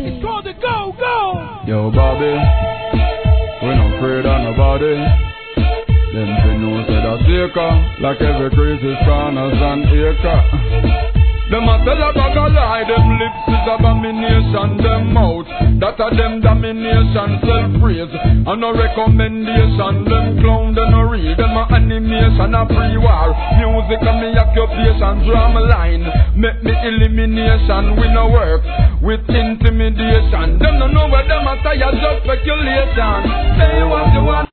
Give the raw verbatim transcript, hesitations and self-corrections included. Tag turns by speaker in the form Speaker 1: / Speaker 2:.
Speaker 1: It's called the Go Go.
Speaker 2: Yo, Bobby, we not afraid of nobody. Them say no say that shaker, like every crazy corners and acre. Them a tell a bag a lie, them lips is abomination, them mouth that a them domination, self-praise and no recommendation. Them clown, them no real, them a animation, a pre-war music and me occupation, drama line, make me elimination. We no work with intimidation. Them no know where them a say, just speculation. Say what you want.